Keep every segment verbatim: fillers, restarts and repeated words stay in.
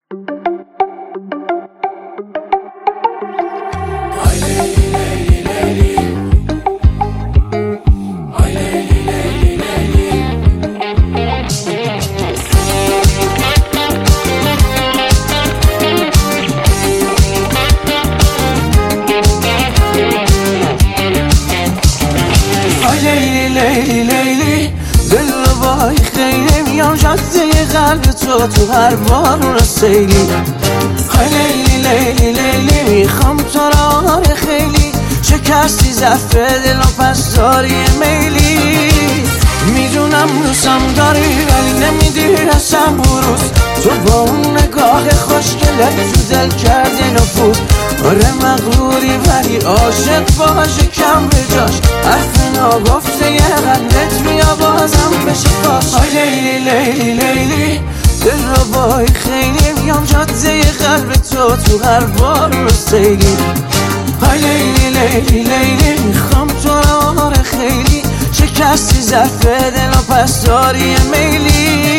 لیلی لیلی دل رو وای خیلی میام جاده قلب تو تو هر بارون سیلی. های لیلی لیلی لیلی میخوام تو را خیلی شکستی ضعف دل و پس داری میلی. میدونم دوستم داری ولی نمیدی رسم بروز. تو با اون نگاه خوشگلت تو دل کردی نفوذ. آره مغروری ولی عاشق باشه کم به جاش. حرف ناگفته یه قلبت بیا بازم بشه فاش. آی لیلی لیلی لیلی دل رو بای خیلی میام جاده قلب تو تو هر بار رو سیلی. آی لیلی لیلی لیلی میخوام تو را خیلی شکستی ضعف دل و پس داری میلی.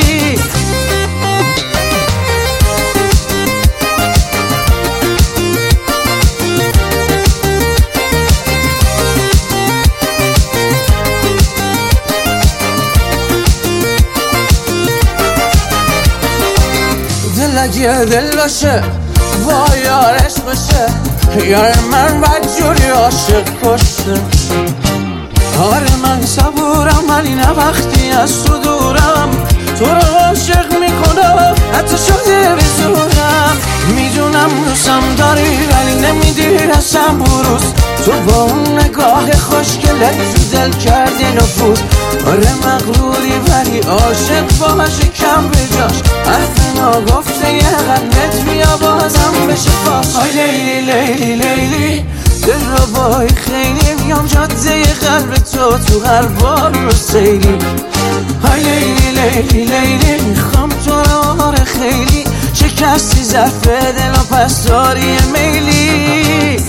دل اگه دل باشه با یارش باشه، یار من بدجوری عاشق کشته. آره من صبورم ولی نه وقتی از تو دورم. تو رو عاشق میکنم حتی شده بزورم. میدونم دوستم داری ولی نمیدی رسم بروز. تو با اون نگاه خوشگلت تو دل کردی نفوذ. آره مغروری ولی عاشق باشه کم به جاش. حرف ناگفته یه قلبت بیا بازم بشه فاش. آی لیلی لیلی لیلی دل رو بای خیلی میام جاده قلب تو تو هر بار رو سیلی. آی لیلی لیلی لیلی میخوام تو را خیلی شکستی ضعف دل و پس داری میلی.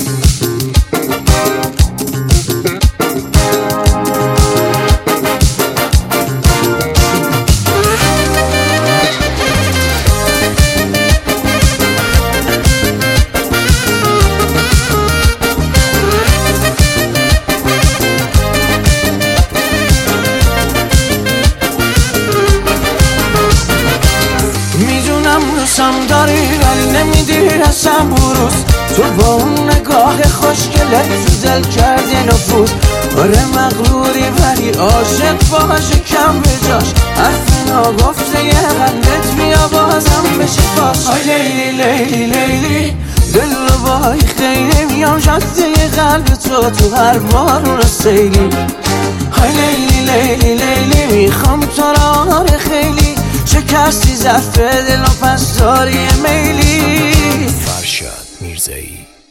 دوستم داری ولی نمیدی رسم بروز. تو با اون نگاه خوشگلت تو دل کردی نفوذ. آره مغروری ولی عاشق باشه کم به جاش. حرف ناگفته یه قلبت بیا بازم بشه فاش. آی لیلی لیلی لیلی دل رو بای خیلی میام جاده قلب تو تو هر بارون سیلی. آی لیلی لیلی لیلی میخوام تو را خیلی شکستی ضعف دل و پس داری میلی. فرشاد میرزایی.